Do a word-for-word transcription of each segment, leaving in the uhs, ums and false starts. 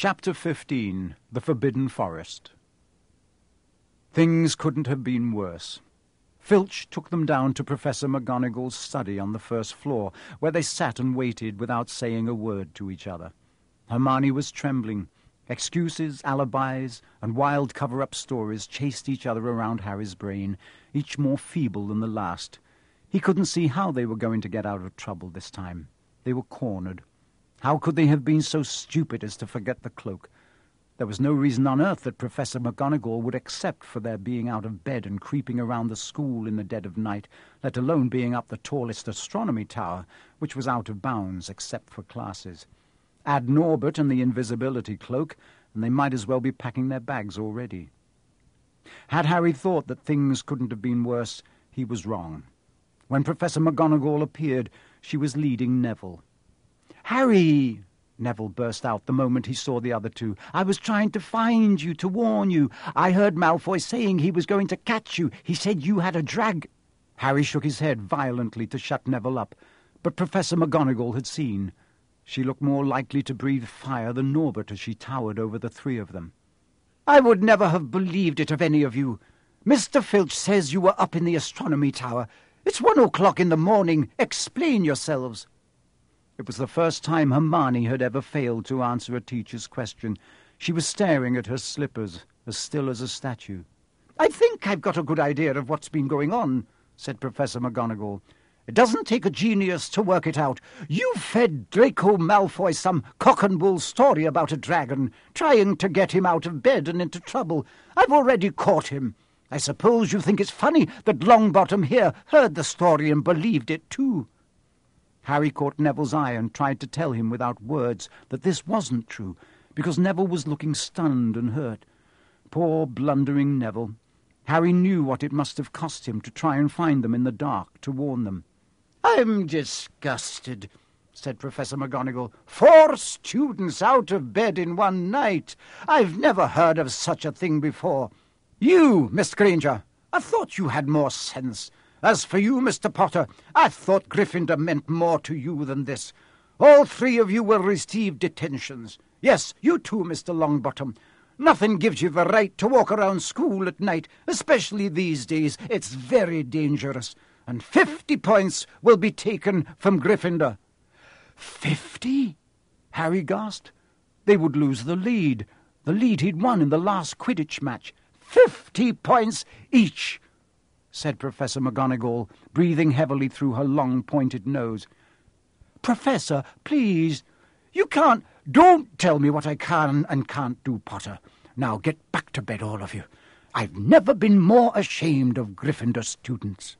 Chapter fifteen. The Forbidden Forest. Things couldn't have been worse. Filch took them down to Professor McGonagall's study on the first floor, where they sat and waited without saying a word to each other. Hermione was trembling. Excuses, alibis, and wild cover-up stories chased each other around Harry's brain, each more feeble than the last. He couldn't see how they were going to get out of trouble this time. They were cornered. How could they have been so stupid as to forget the cloak? There was no reason on earth that Professor McGonagall would accept for their being out of bed and creeping around the school in the dead of night, let alone being up the tallest astronomy tower, which was out of bounds except for classes. Add Norbert and the invisibility cloak, and they might as well be packing their bags already. Had Harry thought that things couldn't have been worse, he was wrong. When Professor McGonagall appeared, she was leading Neville. "Harry!" Neville burst out the moment he saw the other two. "I was trying to find you, to warn you. I heard Malfoy saying he was going to catch you. He said you had a drag—" Harry shook his head violently to shut Neville up, but Professor McGonagall had seen. She looked more likely to breathe fire than Norbert as she towered over the three of them. "I would never have believed it of any of you. Mister Filch says you were up in the astronomy tower. It's one o'clock in the morning. Explain yourselves." It was the first time Hermione had ever failed to answer a teacher's question. She was staring at her slippers, as still as a statue. "I think I've got a good idea of what's been going on," said Professor McGonagall. "It doesn't take a genius to work it out. You fed Draco Malfoy some cock-and-bull story about a dragon, trying to get him out of bed and into trouble. I've already caught him. I suppose you think it's funny that Longbottom here heard the story and believed it too." Harry caught Neville's eye and tried to tell him without words that this wasn't true, because Neville was looking stunned and hurt. Poor blundering Neville. Harry knew what it must have cost him to try and find them in the dark, to warn them. "I'm disgusted," said Professor McGonagall. "Four students out of bed in one night. I've never heard of such a thing before. You, Miss Granger, I thought you had more sense. As for you, Mister Potter, I thought Gryffindor meant more to you than this. All three of you will receive detentions. Yes, you too, Mister Longbottom. Nothing gives you the right to walk around school at night, especially these days. It's very dangerous. And fifty points will be taken from Gryffindor." Fifty? Harry gasped. They would lose the lead, the lead he'd won in the last Quidditch match. Fifty points each, said Professor McGonagall, breathing heavily through her long, pointed nose. "Professor, please, you can't—" "Don't tell me what I can and can't do, Potter. Now get back to bed, all of you. I've never been more ashamed of Gryffindor students."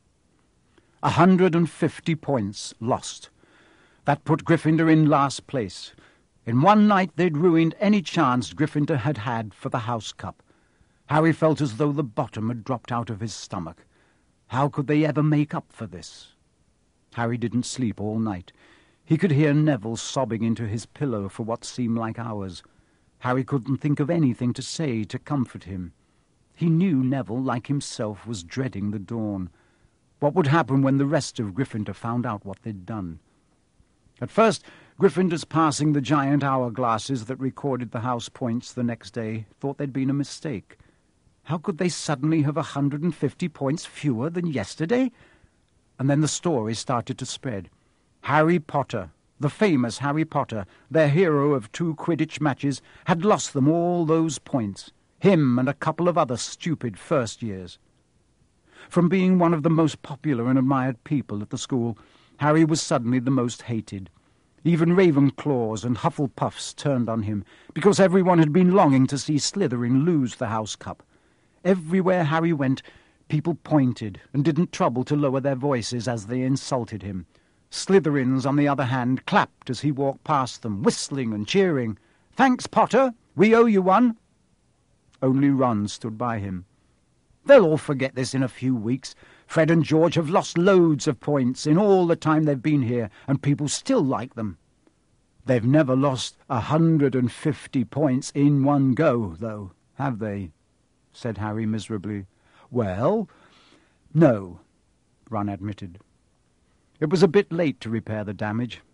A hundred and fifty points lost. That put Gryffindor in last place. In one night they'd ruined any chance Gryffindor had had for the House Cup. Harry felt as though the bottom had dropped out of his stomach. How could they ever make up for this? Harry didn't sleep all night. He could hear Neville sobbing into his pillow for what seemed like hours. Harry couldn't think of anything to say to comfort him. He knew Neville, like himself, was dreading the dawn. What would happen when the rest of Gryffindor found out what they'd done? At first, Gryffindors passing the giant hourglasses that recorded the house points the next day thought there'd been a mistake. How could they suddenly have a hundred and fifty points fewer than yesterday? And then the story started to spread. Harry Potter, the famous Harry Potter, their hero of two Quidditch matches, had lost them all those points. Him and a couple of other stupid first years. From being one of the most popular and admired people at the school, Harry was suddenly the most hated. Even Ravenclaws and Hufflepuffs turned on him, because everyone had been longing to see Slytherin lose the House Cup. Everywhere Harry went, people pointed and didn't trouble to lower their voices as they insulted him. Slytherins, on the other hand, clapped as he walked past them, whistling and cheering. "Thanks, Potter, we owe you one." Only Ron stood by him. "They'll all forget this in a few weeks. Fred and George have lost loads of points in all the time they've been here, and people still like them." "They've never lost a hundred and fifty points in one go, though, have they?" said Harry miserably. "Well, no," Ron admitted. It was a bit late to repair the damage.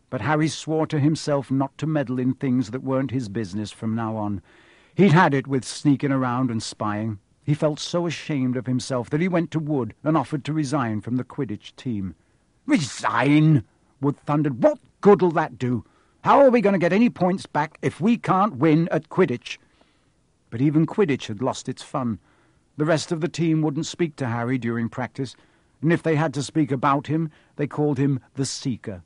But Harry swore to himself not to meddle in things that weren't his business from now on. He'd had it with sneaking around and spying. He felt so ashamed of himself that he went to Wood and offered to resign from the Quidditch team. "Resign?" Wood thundered. "What good'll that do? How are we going to get any points back if we can't win at Quidditch?" But even Quidditch had lost its fun. The rest of the team wouldn't speak to Harry during practice, and if they had to speak about him, they called him the Seeker.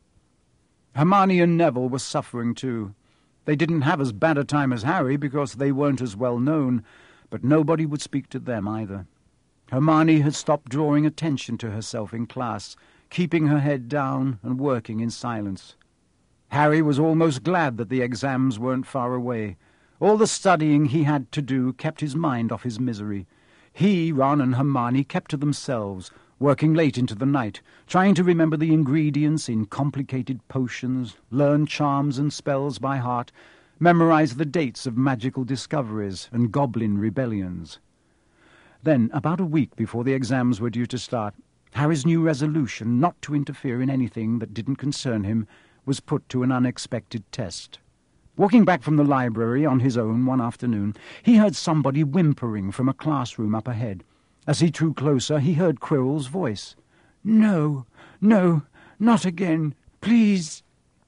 Hermione and Neville were suffering too. They didn't have as bad a time as Harry because they weren't as well known, but nobody would speak to them either. Hermione had stopped drawing attention to herself in class, keeping her head down and working in silence. Harry was almost glad that the exams weren't far away. All the studying he had to do kept his mind off his misery. He, Ron, and Hermione kept to themselves, working late into the night, trying to remember the ingredients in complicated potions, learn charms and spells by heart, memorize the dates of magical discoveries and goblin rebellions. Then, about a week before the exams were due to start, Harry's new resolution not to interfere in anything that didn't concern him was put to an unexpected test. Walking back from the library on his own one afternoon, he heard somebody whimpering from a classroom up ahead. As he drew closer, he heard Quirrell's voice. "No, no, not again, please."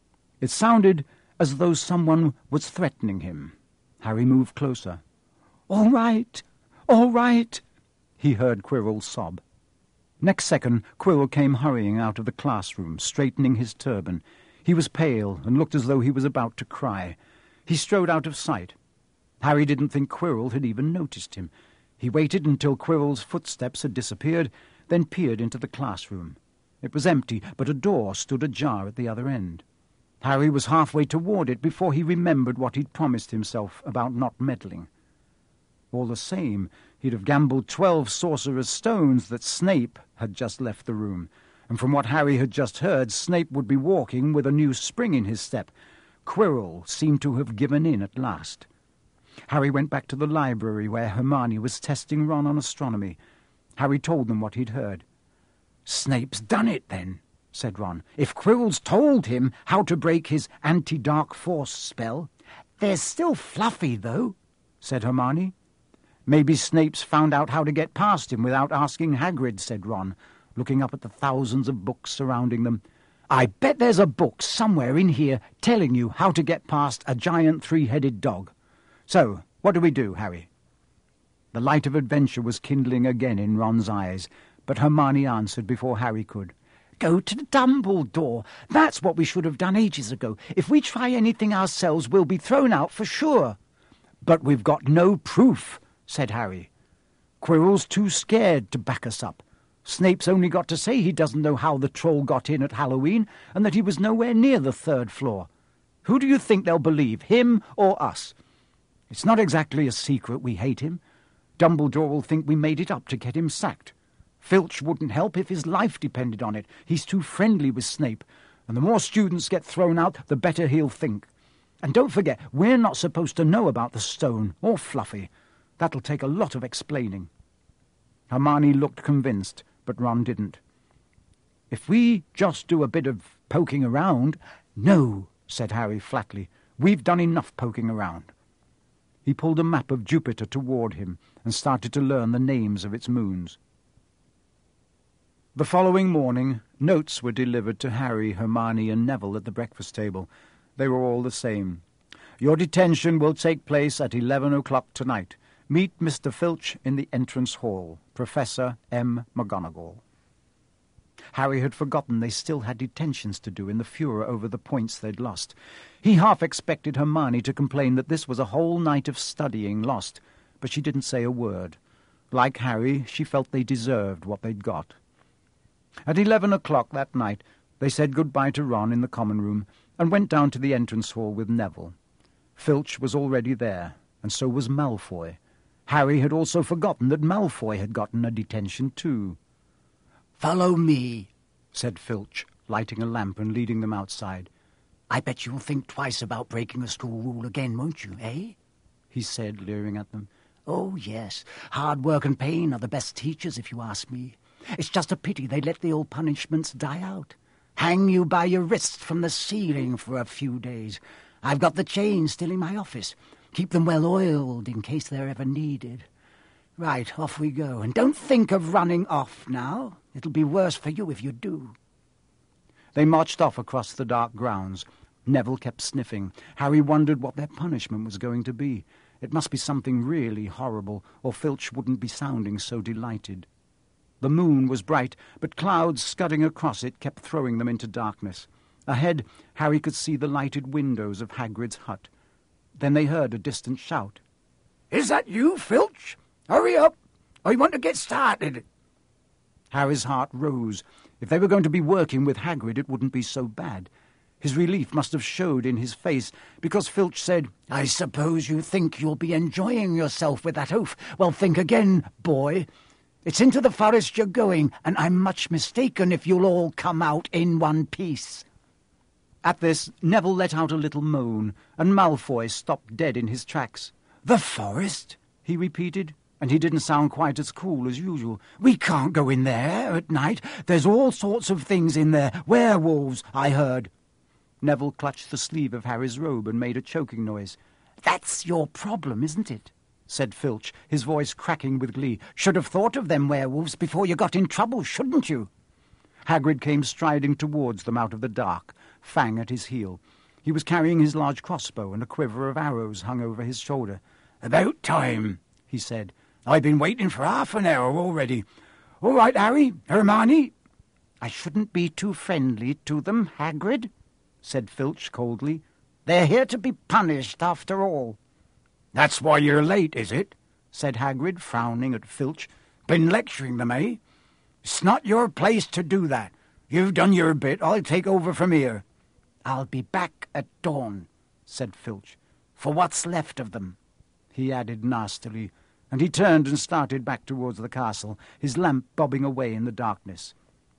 It sounded as though someone was threatening him. Harry moved closer. "All right, all right," he heard Quirrell sob. Next second, Quirrell came hurrying out of the classroom, straightening his turban. He was pale and looked as though he was about to cry. He strode out of sight. Harry didn't think Quirrell had even noticed him. He waited until Quirrell's footsteps had disappeared, then peered into the classroom. It was empty, but a door stood ajar at the other end. Harry was halfway toward it before he remembered what he'd promised himself about not meddling. All the same, he'd have gambled twelve Sorcerer's Stones that Snape had just left the room, and from what Harry had just heard, Snape would be walking with a new spring in his step. Quirrell seemed to have given in at last. Harry went back to the library where Hermione was testing Ron on astronomy. Harry told them what he'd heard. "Snape's done it, then," said Ron. "If Quirrell's told him how to break his anti-dark force spell." "There's still Fluffy, though," said Hermione. "Maybe Snape's found out how to get past him without asking Hagrid," said Ron, looking up at the thousands of books surrounding them. "I bet there's a book somewhere in here telling you how to get past a giant three-headed dog. So, what do we do, Harry?" The light of adventure was kindling again in Ron's eyes, but Hermione answered before Harry could. "Go to Dumbledore. That's what we should have done ages ago. If we try anything ourselves, we'll be thrown out for sure." "But we've got no proof," said Harry. "Quirrell's too scared to back us up. Snape's only got to say he doesn't know how the troll got in at Halloween and that he was nowhere near the third floor. Who do you think they'll believe, him or us? It's not exactly a secret we hate him. Dumbledore will think we made it up to get him sacked. Filch wouldn't help if his life depended on it. He's too friendly with Snape, and the more students get thrown out, the better he'll think. And don't forget, we're not supposed to know about the stone or Fluffy. That'll take a lot of explaining." Hermione looked convinced, but Ron didn't. "If we just do a bit of poking around—" "No," said Harry flatly. "We've done enough poking around." He pulled a map of Jupiter toward him and started to learn the names of its moons. The following morning, notes were delivered to Harry, Hermione, and Neville at the breakfast table. They were all the same. "Your detention will take place at eleven o'clock tonight. Meet Mister Filch in the entrance hall. Professor M. McGonagall." Harry had forgotten they still had detentions to do in the furor over the points they'd lost. He half expected Hermione to complain that this was a whole night of studying lost, but she didn't say a word. Like Harry, she felt they deserved what they'd got. At eleven o'clock that night, they said goodbye to Ron in the common room and went down to the entrance hall with Neville. Filch was already there, and so was Malfoy. Harry had also forgotten that Malfoy had gotten a detention too. "Follow me," said Filch, lighting a lamp and leading them outside. "I bet you'll think twice about breaking a school rule again, won't you, eh?" he said, leering at them. "Oh, yes, hard work and pain are the best teachers, if you ask me. It's just a pity they let the old punishments die out. hang you by your wrists from the ceiling for a few days. I've got the chains still in my office. Keep them well oiled in case they're ever needed. Right, off we go. And don't think of running off now. It'll be worse for you if you do. They marched off across the dark grounds. Neville kept sniffing. Harry wondered what their punishment was going to be. It must be something really horrible, or Filch wouldn't be sounding so delighted. The moon was bright, but clouds scudding across it kept throwing them into darkness. Ahead, Harry could see the lighted windows of Hagrid's hut. Then they heard a distant shout. "Is that you, Filch? Hurry up! I want to get started." Harry's heart rose. If they were going to be working with Hagrid, it wouldn't be so bad. His relief must have showed in his face, because Filch said, "I suppose you think you'll be enjoying yourself with that oaf. Well, think again, boy. It's into the forest you're going, and I'm much mistaken if you'll all come out in one piece." At this, Neville let out a little moan, and Malfoy stopped dead in his tracks. "The forest?" he repeated, and he didn't sound quite as cool as usual. "We can't go in there at night. There's all sorts of things in there. Werewolves, I heard." Neville clutched the sleeve of Harry's robe and made a choking noise. "That's your problem, isn't it?" said Filch, his voice cracking with glee. "Should have thought of them werewolves before you got in trouble, shouldn't you?" Hagrid came striding towards them out of the dark, Fang at his heel. He was carrying his large crossbow, and a quiver of arrows hung over his shoulder. "About time," he said. "I've been waiting for half an hour already. All right, Harry, Hermione." "I shouldn't be too friendly to them, Hagrid," said Filch coldly. "They're here to be punished, after all." "That's why you're late, is it?" said Hagrid, frowning at Filch. "Been lecturing them, eh? It's not your place to do that. You've done your bit. I'll take over from here." "I'll be back at dawn," said Filch, "for what's left of them," he added nastily, and he turned and started back towards the castle, his lamp bobbing away in the darkness.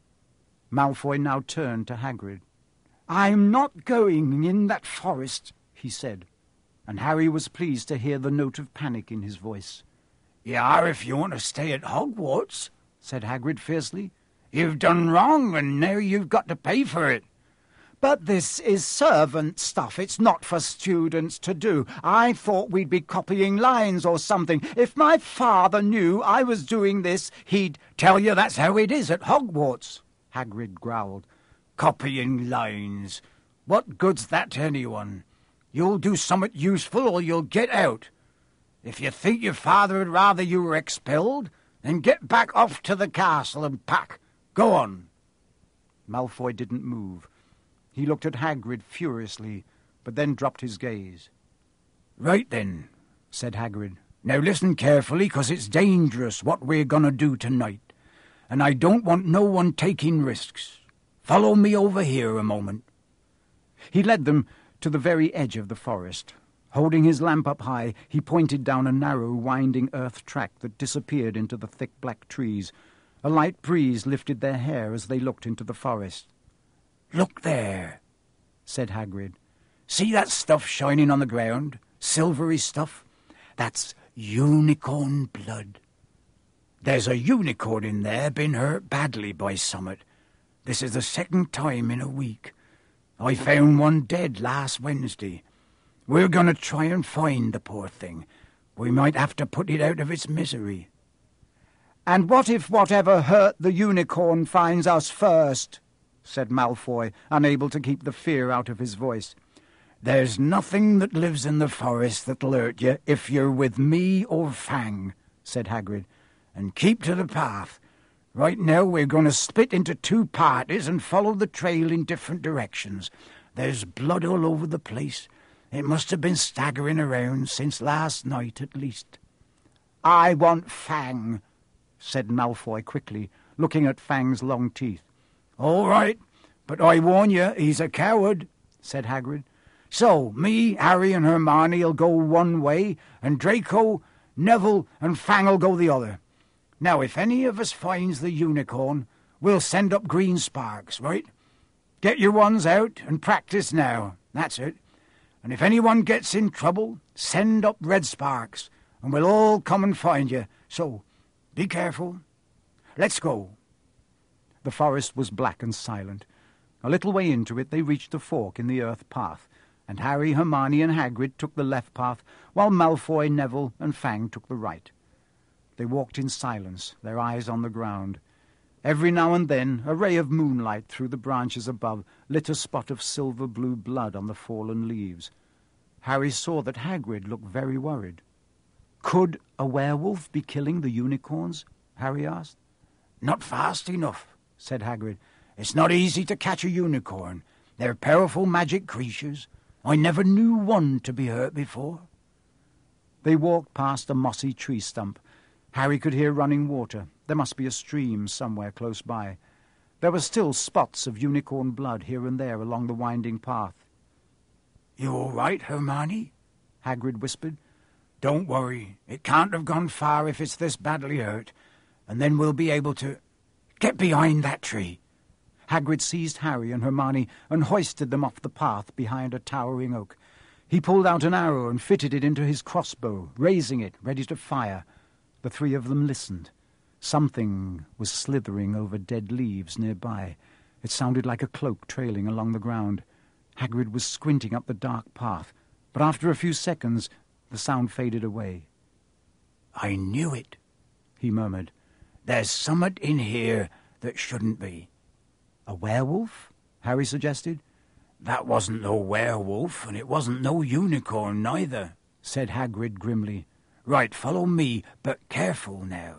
Malfoy now turned to Hagrid. "I'm not going in that forest," he said, and Harry was pleased to hear the note of panic in his voice. "You are if you want to stay at Hogwarts," said Hagrid fiercely. "You've done wrong, and now you've got to pay for it." "But this is servant stuff. It's not for students to do. I thought we'd be copying lines or something. If my father knew I was doing this, he'd—" "Tell you that's how it is at Hogwarts," Hagrid growled. "Copying lines. What good's that to anyone? You'll do something useful or you'll get out. If you think your father would rather you were expelled, then get back off to the castle and pack. Go on." Malfoy didn't move. He looked at Hagrid furiously, but then dropped his gaze. "Right then," said Hagrid. "Now listen carefully, 'cause it's dangerous what we're going to do tonight, and I don't want no one taking risks. Follow me over here a moment." He led them to the very edge of the forest. Holding his lamp up high, he pointed down a narrow, winding earth track that disappeared into the thick black trees. A light breeze lifted their hair as they looked into the forest. "Look there," said Hagrid. "See that stuff shining on the ground? Silvery stuff? That's unicorn blood. There's a unicorn in there been hurt badly by summit. This is the second time in a week. I found one dead last Wednesday. We're going to try and find the poor thing. We might have to put it out of its misery." "And what if whatever hurt the unicorn finds us first?" said Malfoy, unable to keep the fear out of his voice. "There's nothing that lives in the forest that'll hurt you if you're with me or Fang," said Hagrid. "And keep to the path. Right now we're going to split into two parties and follow the trail in different directions. There's blood all over the place. It must have been staggering around since last night at least." "I want Fang," said Malfoy quickly, looking at Fang's long teeth. "All right, but I warn you, he's a coward," said Hagrid. "So, me, Harry and Hermione'll go one way, and Draco, Neville and Fang'll go the other. Now, if any of us finds the unicorn, we'll send up green sparks, right? Get your ones out and practice now. That's it. And if anyone gets in trouble, send up red sparks, and we'll all come and find you. So, be careful. Let's go." The forest was black and silent. A little way into it they reached a fork in the earth path, and Harry, Hermione, and Hagrid took the left path, while Malfoy, Neville, and Fang took the right. They walked in silence, their eyes on the ground. Every now and then a ray of moonlight through the branches above lit a spot of silver-blue blood on the fallen leaves. Harry saw that Hagrid looked very worried. "Could a werewolf be killing the unicorns?" Harry asked. "Not fast enough," said Hagrid. "It's not easy to catch a unicorn. They're powerful magic creatures. I never knew one to be hurt before." They walked past a mossy tree stump. Harry could hear running water. There must be a stream somewhere close by. There were still spots of unicorn blood here and there along the winding path. "You all right, Hermione?" Hagrid whispered. "Don't worry. It can't have gone far if it's this badly hurt. And then we'll be able to... Get behind that tree." Hagrid seized Harry and Hermione and hoisted them off the path behind a towering oak. He pulled out an arrow and fitted it into his crossbow, raising it, ready to fire. The three of them listened. Something was slithering over dead leaves nearby. It sounded like a cloak trailing along the ground. Hagrid was squinting up the dark path, but after a few seconds the sound faded away. "I knew it," he murmured. "There's summat in here that shouldn't be." "A werewolf?" Harry suggested. "That wasn't no werewolf, and it wasn't no unicorn neither," said Hagrid grimly. "Right, follow me, but careful now."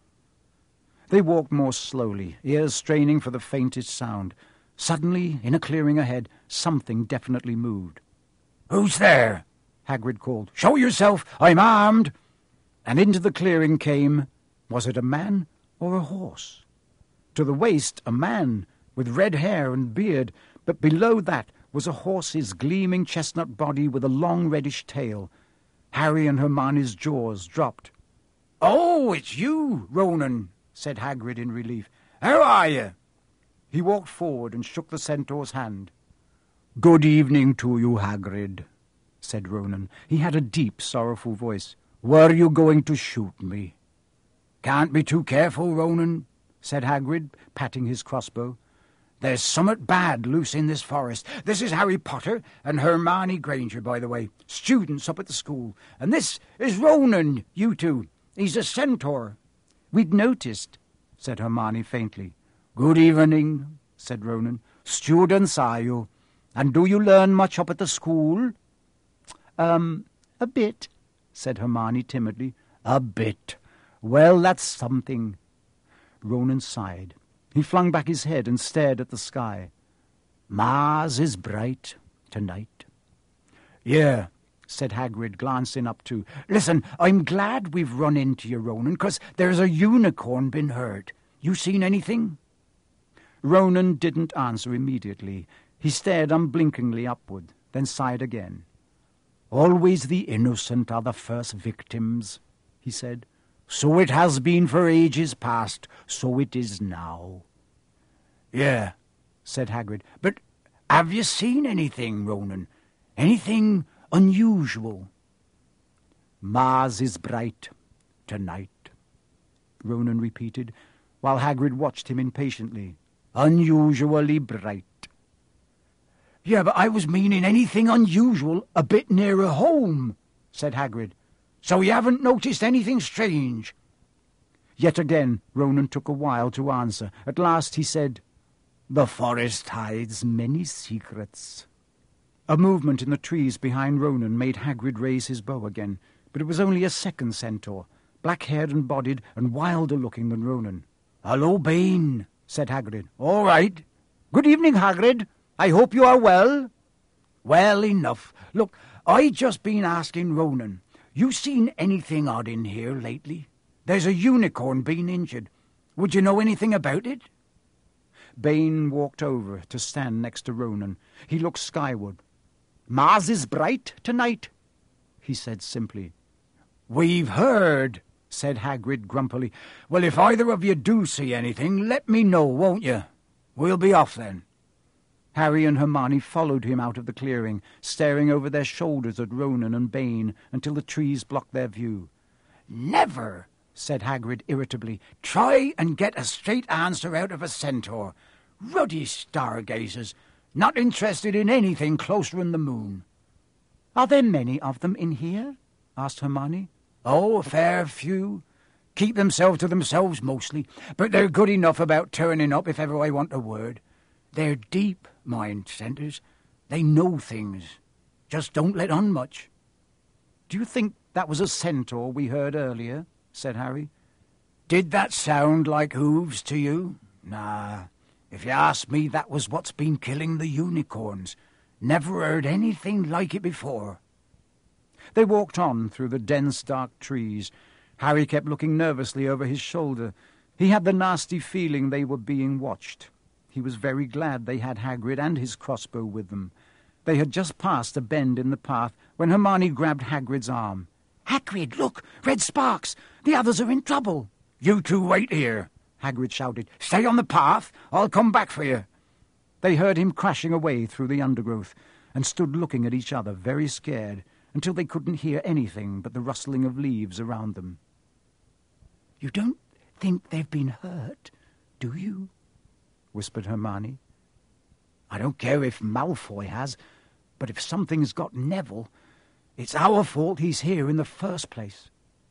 They walked more slowly, ears straining for the faintest sound. Suddenly, in a clearing ahead, something definitely moved. "Who's there?" Hagrid called. "Show yourself! I'm armed!" And into the clearing came, was it a man or a horse? To the waist, a man, with red hair and beard, but below that was a horse's gleaming chestnut body with a long reddish tail. Harry and Hermione's jaws dropped. "Oh, it's you, Ronan," said Hagrid in relief. "How are you?" He walked forward and shook the centaur's hand. "Good evening to you, Hagrid," said Ronan. He had a deep, sorrowful voice. "Were you going to shoot me?" "Can't be too careful, Ronan," said Hagrid, patting his crossbow. "There's summat bad loose in this forest. This is Harry Potter and Hermione Granger, by the way, students up at the school. And this is Ronan, you two. He's a centaur." "We'd noticed," said Hermione faintly. "Good evening," said Ronan. "Students are you? And do you learn much up at the school?" Um, a bit," said Hermione timidly. "A bit. Well, that's something." Ronan sighed. He flung back his head and stared at the sky. "Mars is bright tonight." "Yeah," said Hagrid, glancing up too. "Listen, I'm glad we've run into you, Ronan, 'cause there's a unicorn been hurt. You seen anything?" Ronan didn't answer immediately. He stared unblinkingly upward, then sighed again. "Always the innocent are the first victims," he said. "So it has been for ages past, so it is now." "Yeah," said Hagrid. "But have you seen anything, Ronan? Anything unusual?" "Mars is bright tonight," Ronan repeated, while Hagrid watched him impatiently. "Unusually bright." "Yeah, but I was meaning anything unusual a bit nearer home," said Hagrid. "So you haven't noticed anything strange?" Yet again Ronan took a while to answer. At last he said, "The forest hides many secrets." A movement in the trees behind Ronan made Hagrid raise his bow again, but it was only a second centaur, black-haired and bodied and wilder-looking than Ronan. "Hello, Bane," said Hagrid. "All right. Good evening, Hagrid. I hope you are well." "Well enough. Look, I just been asking Ronan, you seen anything odd in here lately? There's a unicorn been injured. Would you know anything about it?" Bane walked over to stand next to Ronan. He looked skyward. "Mars is bright tonight," he said simply. "We've heard," said Hagrid grumpily. "Well, if either of you do see anything, let me know, won't you? We'll be off then." Harry and Hermione followed him out of the clearing, staring over their shoulders at Ronan and Bane until the trees blocked their view. "Never," said Hagrid irritably, "try and get a straight answer out of a centaur. Ruddy stargazers, not interested in anything closer than the moon. Are there many of them in here? Asked Hermione. Oh, a fair few. Keep themselves to themselves mostly, but they're good enough about turning up if ever I want a word. They're deep mind centres. They know things. Just don't let on much. Do you think that was a centaur we heard earlier? Said Harry. Did that sound like hooves to you? Nah. If you ask me, that was what's been killing the unicorns. Never heard anything like it before. They walked on through the dense, dark trees. Harry kept looking nervously over his shoulder. He had the nasty feeling they were being watched. He was very glad they had Hagrid and his crossbow with them. They had just passed a bend in the path when Hermione grabbed Hagrid's arm. "Hagrid, look! Red sparks! The others are in trouble!" "You two wait here," Hagrid shouted. "Stay on the path. I'll come back for you." They heard him crashing away through the undergrowth and stood looking at each other, very scared, until they couldn't hear anything but the rustling of leaves around them. "You don't think they've been hurt, do you?" whispered Hermione. "I don't care if Malfoy has, but if something's got Neville, it's our fault he's here in the first place."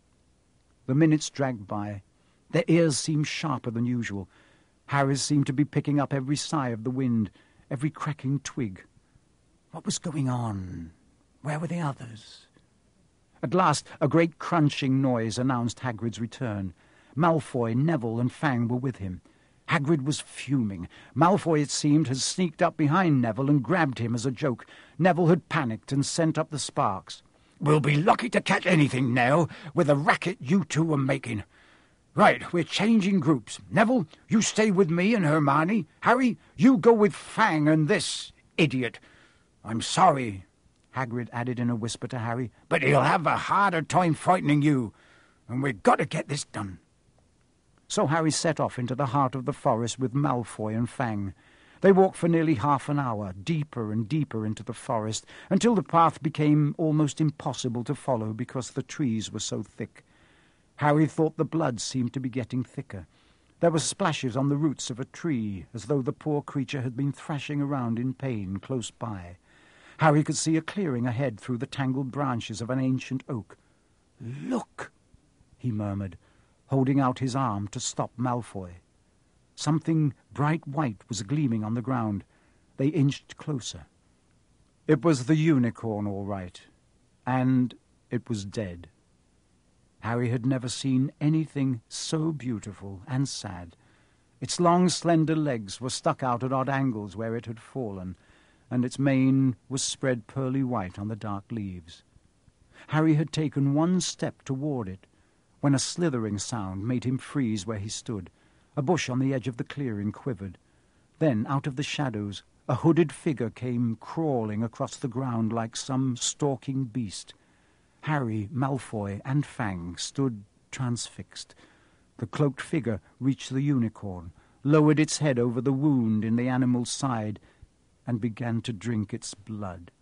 The minutes dragged by. Their ears seemed sharper than usual. Harry's seemed to be picking up every sigh of the wind, every cracking twig. What was going on? Where were the others? At last, a great crunching noise announced Hagrid's return. Malfoy, Neville, and Fang were with him. Hagrid was fuming. Malfoy, it seemed, had sneaked up behind Neville and grabbed him as a joke. Neville had panicked and sent up the sparks. "We'll be lucky to catch anything now with the racket you two are making. Right, we're changing groups. Neville, you stay with me and Hermione. Harry, you go with Fang and this idiot. I'm sorry," Hagrid added in a whisper to Harry, "but he'll have a harder time frightening you, and we've got to get this done." So Harry set off into the heart of the forest with Malfoy and Fang. They walked for nearly half an hour, deeper and deeper into the forest, until the path became almost impossible to follow because the trees were so thick. Harry thought the blood seemed to be getting thicker. There were splashes on the roots of a tree, as though the poor creature had been thrashing around in pain close by. Harry could see a clearing ahead through the tangled branches of an ancient oak. "Look," he murmured, holding out his arm to stop Malfoy. Something bright white was gleaming on the ground. They inched closer. It was the unicorn, all right, and it was dead. Harry had never seen anything so beautiful and sad. Its long, slender legs were stuck out at odd angles where it had fallen, and its mane was spread pearly white on the dark leaves. Harry had taken one step toward it, when a slithering sound made him freeze where he stood. A bush on the edge of the clearing quivered. Then, out of the shadows, a hooded figure came crawling across the ground like some stalking beast. Harry, Malfoy, and Fang stood transfixed. The cloaked figure reached the unicorn, lowered its head over the wound in the animal's side, and began to drink its blood.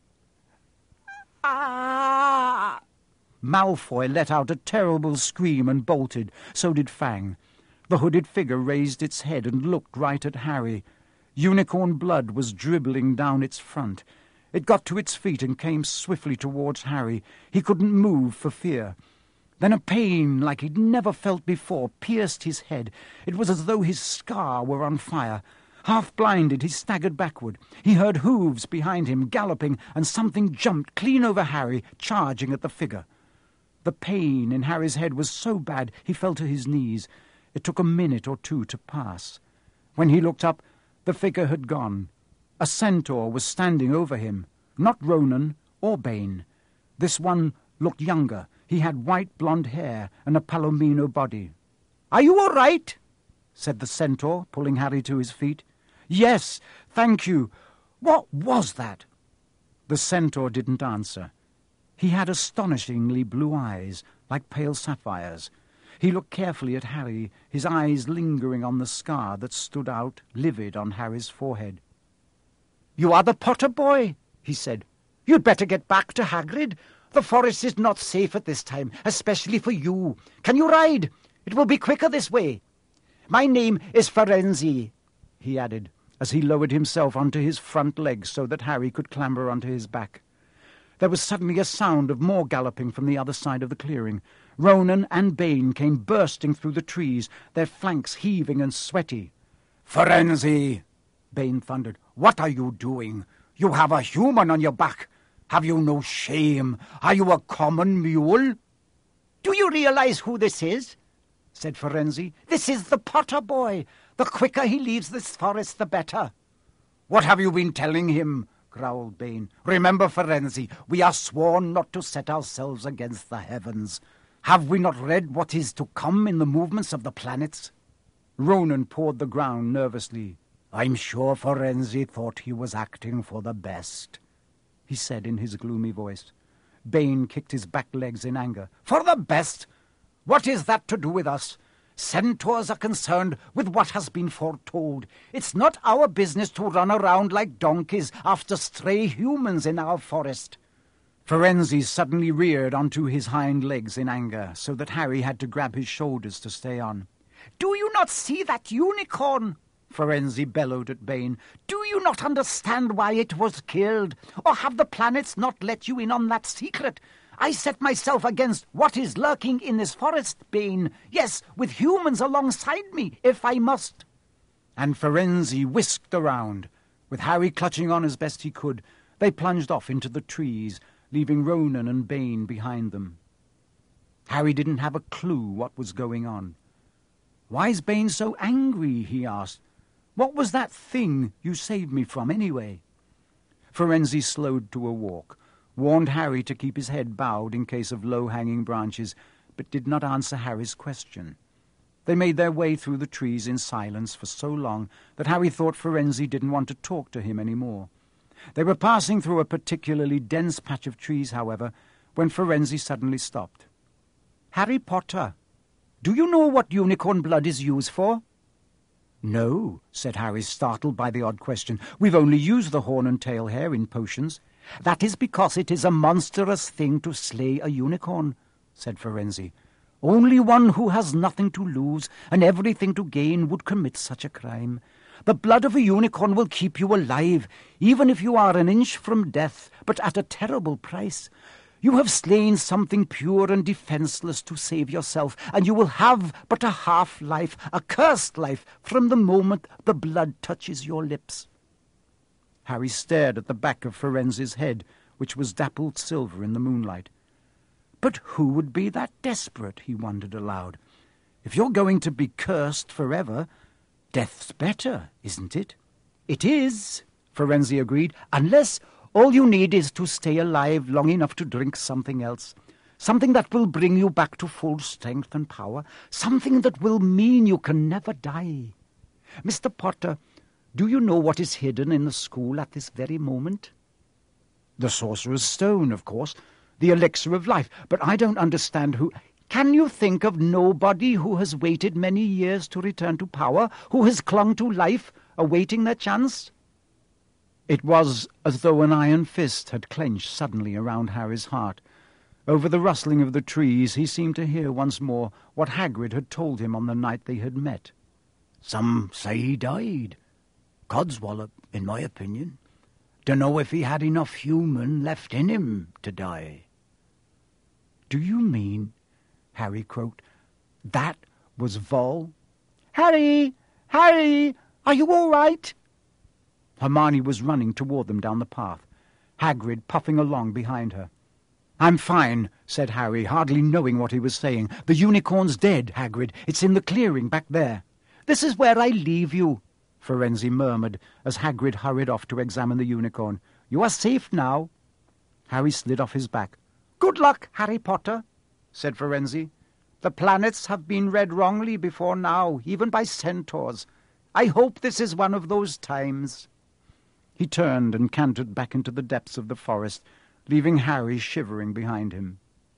"Ah!" Malfoy let out a terrible scream and bolted. So did Fang. The hooded figure raised its head and looked right at Harry. Unicorn blood was dribbling down its front. It got to its feet and came swiftly towards Harry. He couldn't move for fear. Then a pain like he'd never felt before pierced his head. It was as though his scar were on fire. Half blinded, he staggered backward. He heard hooves behind him, galloping, and something jumped clean over Harry, charging at the figure. The pain in Harry's head was so bad he fell to his knees. It took a minute or two to pass. When he looked up, the figure had gone. A centaur was standing over him, not Ronan or Bane. This one looked younger. He had white blonde hair and a palomino body. "Are you all right?" said the centaur, pulling Harry to his feet. "Yes, thank you. What was that?" The centaur didn't answer. He had astonishingly blue eyes, like pale sapphires. He looked carefully at Harry, his eyes lingering on the scar that stood out livid on Harry's forehead. "You are the Potter boy," he said. "You'd better get back to Hagrid. The forest is not safe at this time, especially for you. Can you ride? It will be quicker this way. My name is Firenze," he added, as he lowered himself onto his front legs so that Harry could clamber onto his back. There was suddenly a sound of more galloping from the other side of the clearing. Ronan and Bane came bursting through the trees, their flanks heaving and sweaty. "Firenze!" Bane thundered. "What are you doing? You have a human on your back. Have you no shame? Are you a common mule?" "Do you realize who this is?" said Firenze. "This is the Potter boy. The quicker he leaves this forest, the better." "What have you been telling him?" growled Bane. "Remember, Firenze, we are sworn not to set ourselves against the heavens. Have we not read what is to come in the movements of the planets?" Ronan pawed the ground nervously. "I'm sure Firenze thought he was acting for the best," he said in his gloomy voice. Bane kicked his back legs in anger. "For the best? What is that to do with us? Centaurs are concerned with what has been foretold. It's not our business to run around like donkeys after stray humans in our forest." Firenze suddenly reared onto his hind legs in anger, so that Harry had to grab his shoulders to stay on. "Do you not see that unicorn?" Firenze bellowed at Bane. "Do you not understand why it was killed? Or have the planets not let you in on that secret? I set myself against what is lurking in this forest, Bane. Yes, with humans alongside me, if I must." And Firenze whisked around. With Harry clutching on as best he could, they plunged off into the trees, leaving Ronan and Bane behind them. Harry didn't have a clue what was going on. "Why's Bane so angry?" he asked. "What was that thing you saved me from, anyway?" Firenze slowed to a walk, warned Harry to keep his head bowed in case of low-hanging branches, but did not answer Harry's question. They made their way through the trees in silence for so long that Harry thought Firenze didn't want to talk to him any more. They were passing through a particularly dense patch of trees, however, when Firenze suddenly stopped. "Harry Potter, do you know what unicorn blood is used for?" "No," said Harry, startled by the odd question. "We've only used the horn and tail hair in potions." "That is because it is a monstrous thing to slay a unicorn," said Firenze. "Only one who has nothing to lose and everything to gain would commit such a crime. The blood of a unicorn will keep you alive, even if you are an inch from death, but at a terrible price. You have slain something pure and defenseless to save yourself, and you will have but a half-life, a cursed life, from the moment the blood touches your lips." Harry stared at the back of Firenze's head, which was dappled silver in the moonlight. "But who would be that desperate?" he wondered aloud. "If you're going to be cursed forever, death's better, isn't it?" "It is," Firenze agreed, "unless all you need is to stay alive long enough to drink something else. Something that will bring you back to full strength and power. Something that will mean you can never die. Mister Potter, do you know what is hidden in the school at this very moment?" "The Sorcerer's Stone, of course. The elixir of life. But I don't understand who—" "Can you think of nobody who has waited many years to return to power, who has clung to life, awaiting their chance?" It was as though an iron fist had clenched suddenly around Harry's heart. Over the rustling of the trees he seemed to hear once more what Hagrid had told him on the night they had met. "Some say he died. Codswallop, in my opinion. Dunno if he had enough human left in him to die." "Do you mean," Harry croaked, "that was Vol?" "Harry! Harry! Are you all right?" Hermione was running toward them down the path, Hagrid puffing along behind her. "I'm fine," said Harry, hardly knowing what he was saying. "The unicorn's dead, Hagrid. It's in the clearing back there." "This is where I leave you," Firenze murmured as Hagrid hurried off to examine the unicorn. "You are safe now." Harry slid off his back. "Good luck, Harry Potter," said Firenze. "The planets have been read wrongly before now, even by centaurs. I hope this is one of those times." He turned and cantered back into the depths of the forest, leaving Harry shivering behind him.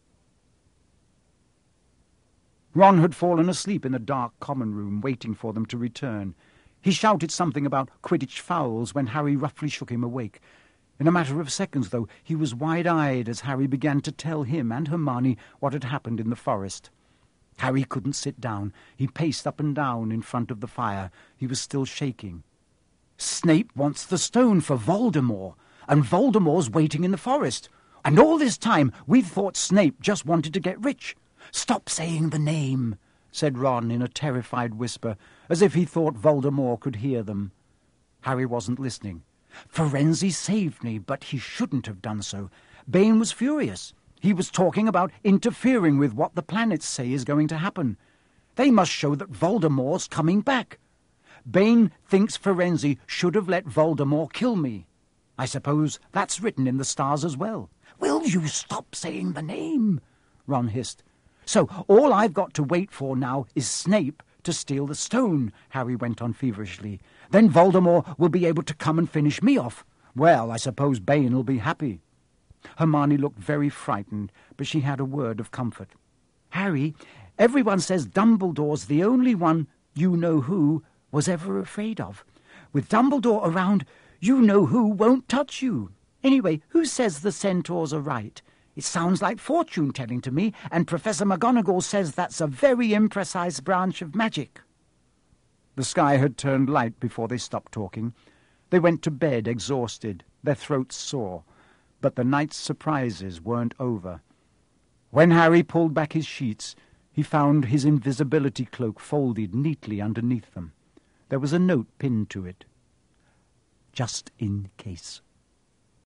Ron had fallen asleep in the dark common room, waiting for them to return. He shouted something about Quidditch fouls when Harry roughly shook him awake. In a matter of seconds, though, he was wide-eyed as Harry began to tell him and Hermione what had happened in the forest. Harry couldn't sit down. He paced up and down in front of the fire. He was still shaking. Snape wants the stone for Voldemort, and Voldemort's waiting in the forest. And all this time we've thought Snape just wanted to get rich. Stop saying the name, said Ron in a terrified whisper, as if he thought Voldemort could hear them. Harry wasn't listening. Firenze saved me, but he shouldn't have done so. Bane was furious. He was talking about interfering with what the planets say is going to happen. They must show that Voldemort's coming back. Bane thinks Firenze should have let Voldemort kill me. I suppose that's written in the stars as well. Will you stop saying the name? Ron hissed. So all I've got to wait for now is Snape to steal the stone, Harry went on feverishly. Then Voldemort will be able to come and finish me off. Well, I suppose Bane will be happy. Hermione looked very frightened, but she had a word of comfort. Harry, everyone says Dumbledore's the only one you-know-who was ever afraid of. With Dumbledore around, you-know-who won't touch you. Anyway, who says the centaurs are right? It sounds like fortune-telling to me, and Professor McGonagall says that's a very imprecise branch of magic. The sky had turned light before they stopped talking. They went to bed exhausted, their throats sore, but the night's surprises weren't over. When Harry pulled back his sheets, he found his invisibility cloak folded neatly underneath them. There was a note pinned to it. Just in case.